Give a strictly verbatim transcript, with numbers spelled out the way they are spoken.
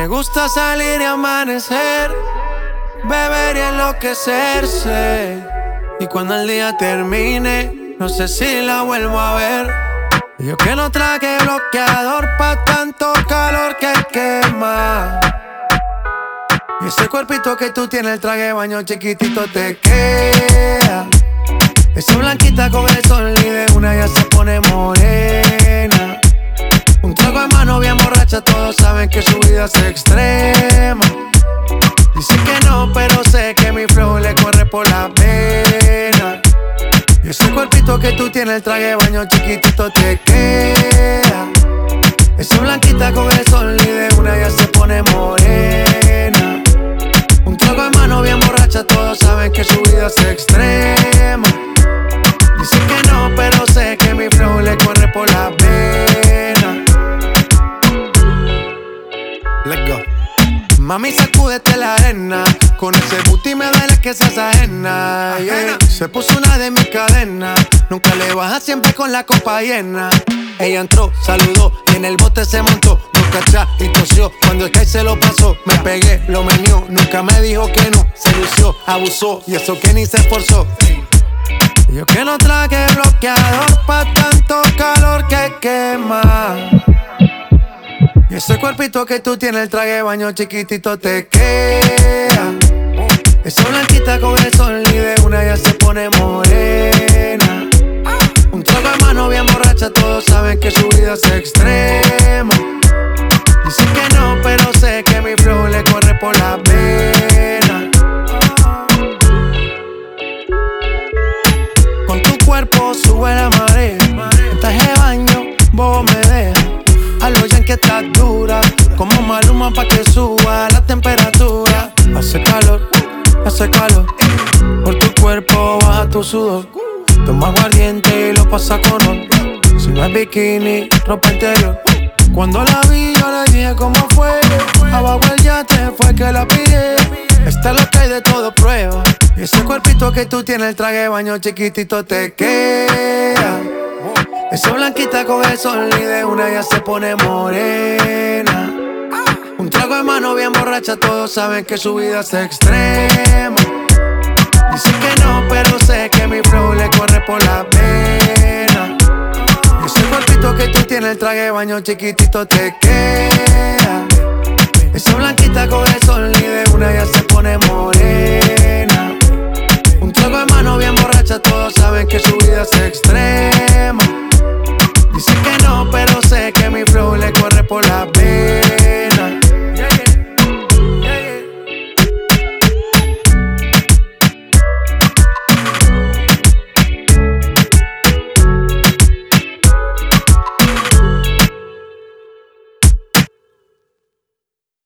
Me gusta salir y amanecer, beber y enloquecerse. Y cuando el día termine, no sé si la vuelvo a ver. Yo que no traje bloqueador pa' tanto calor que quema. Y ese cuerpito que tú tienes, el traje de baño chiquitito te queda. Esa blanquita con el sol y de una ya se pone morena. Un trago en mano bien borracha, todos saben que su vida es extrema. Dice que no, pero sé que mi flow le corre por la vena. Y ese cuerpito que tú tienes, el traje de baño chiquitito te queda. Esa blanquita con el sol y de una ya se pone morena. Un trago en mano bien borracha, todos saben que su vida es extrema. Dice que no, pero sé que mi flow le corre por la vena. Let's go. Mami, sacúdete la arena. Con ese booty me duele que seas ajena, yeah. Se puso una de mis cadenas. Nunca le baja, siempre con la copa llena. Ella entró, saludó y en el bote se montó. Nunca atrás y tosió, cuando el que se lo pasó. Me pegué, lo menió, nunca me dijo que no. Se lució, abusó y eso que ni se esforzó. Yo que no traje bloqueador pa' tanto calor que quema. Y ese cuerpito que tú tienes, el traje de baño chiquitito te queda. Esa blanquita con el sol y de una ya se pone morena. Un trago de mano bien borracha, todos saben que su vida es extrema. Dice que no, pero sé que mi flow le corre por la vena. Con tu cuerpo sube la marea. En traje de baño, vos me dejas. A lo Yankee estás dura, como Maluma pa' que suba la temperatura. Hace calor, hace calor, por tu cuerpo baja tu sudor. Toma aguardiente y lo pasa con ron. Si no es bikini, ropa interior. Cuando la vi yo le dije cómo fue. Abajo el yate fue que la pillé. Esta es lo que hay de todo prueba. Y ese cuerpito que tú tienes, el traje de baño chiquitito te queda. Esa blanquita con el sol y de una ya se pone morena. Un trago de mano bien borracha, todos saben que su vida es extrema. Dice que no, pero sé que mi flow le corre por la vena. Y ese cuerpito que tú tienes, el traje de baño chiquitito te queda. Esa blanquita con el sol y de una ya se pone morena. Un trago de mano bien borracha, todos saben que su vida es extrema.